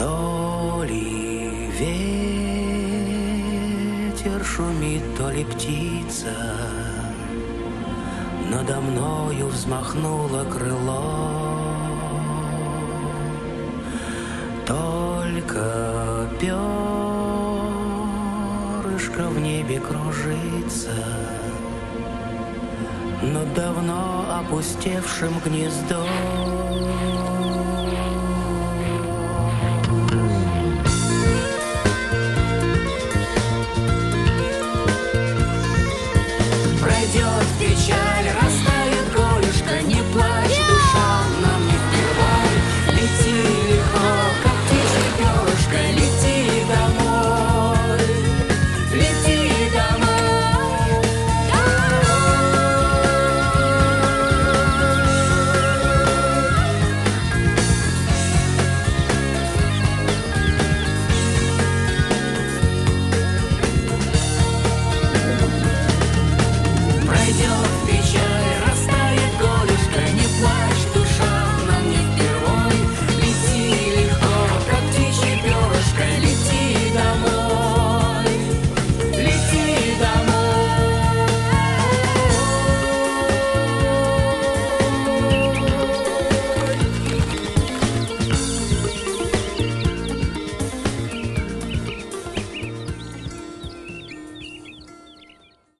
То ли ветер шумит, то ли птица надо мною взмахнуло крыло. Только перышко в небе кружится над давно опустевшим гнездом.